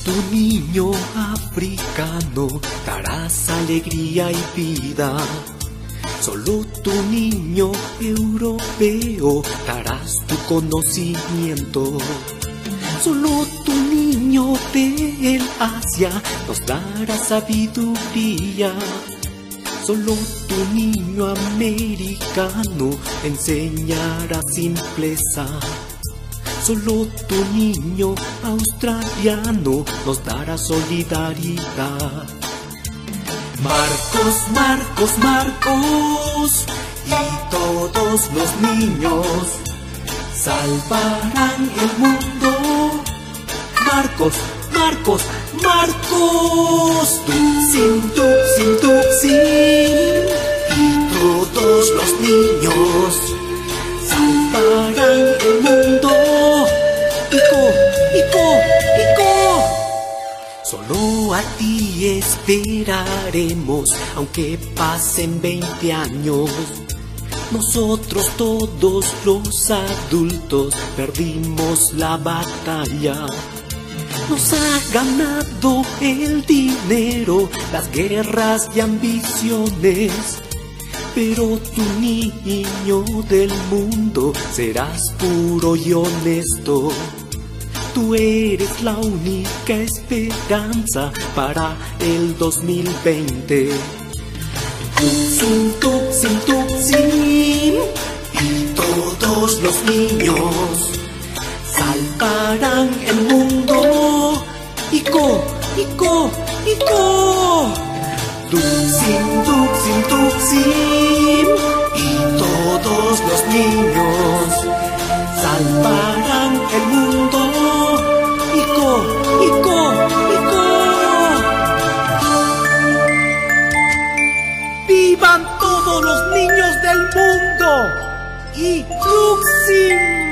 tu niño africano darás alegría y vida. Solo tu niño europeo darás tu conocimiento. Solo tu niño del Asia nos dará sabiduría. Solo tu niño americano enseñará simpleza. Solo tu niño australiano nos dará solidaridad. Marcos, Marcos, Marcos, y todos los niños salvarán el mundo. Marcos, Marcos, Marcos, Tuxin, Tuxin, Tuxin, y todos los niños salvarán el mundo. Ico, Ico, Ico. Solo a ti esperaremos, aunque pasen 20 años. Nosotros todos los adultos perdimos la batalla. Nos ha ganado el dinero, las guerras y ambiciones. Pero tu niño del mundo serás puro y honesto. Tú eres la única esperanza para el 2020. Tuxin, Tuxin, Tuxin, y todos los niños salvarán el mundo. Ico, Ico, Ico. Tuxin, Tuxin, Tuxin, y todos los niños salvarán el mundo. Ico, Ico, Ico. ¡Vivan todos los niños del mundo! ¡Y Tuxin!